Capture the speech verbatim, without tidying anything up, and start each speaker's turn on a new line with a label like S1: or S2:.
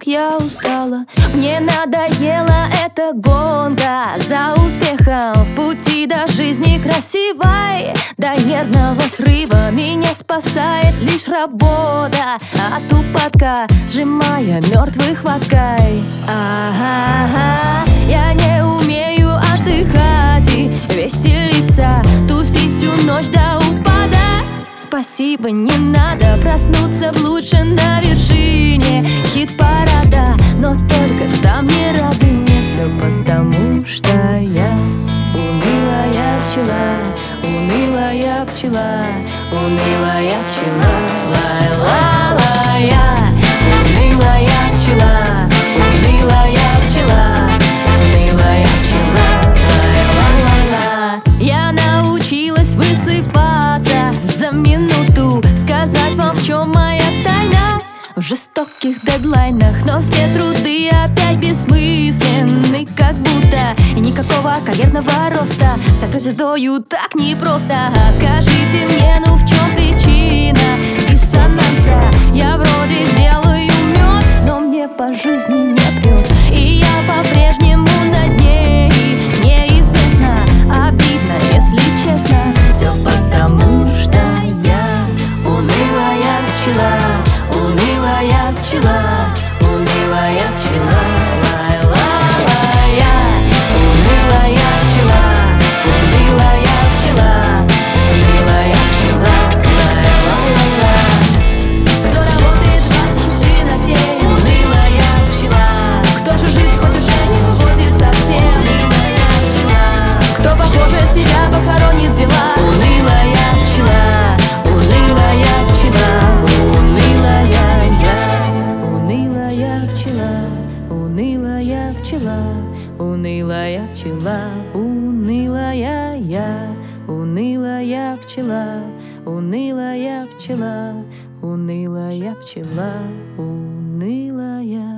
S1: как я устала. Мне надоела эта гонка за успехом в пути до жизни красивой. До нервного срыва меня спасает лишь работа от упадка, сжимая мертвой хваткой. Ага, я не умею отдыхать и веселиться, тусить всю ночь до упада. Спасибо, не надо проснуться в лучше на вершине хит-парада, но только там не рады мне. Все потому, что я унылая пчела, унылая пчела, унылая пчела, ла-ла-ла-я, унылая пчела, унылая пчела, унылая пчела, ла-ла-ла-ла. Я научилась высыпаться за минуту, сказать вам, в чем моя тайна. В жестоких дедлайнах, но все труды опять бессмысленны, как будто и никакого карьерного роста. Стать звездою так непросто. Скажите мне, ну в чем причина диссонанса? Я вроде делаю мед, но мне по жизни не прет, и я по-прежнему над ней. Неизвестно, обидно, если честно. Все потому, что я унылая пчела, унылая пчела, унылая пчела, ла-ла-ла-я, унылая пчела, унылая пчела, унылая пчела, ла-ла-ла-ла. Кто работает двадцать четыре на семь, унылая пчела. Кто жужжит, хоть уже не выходит совсем, унылая пчела. Кто похоже себя похоронит дела, унылая пчела, унылая пчела, унылая я, унылая пчела, унылая пчела, унылая пчела, унылая я, унылая пчела, унылая пчела, унылая пчела, унылая.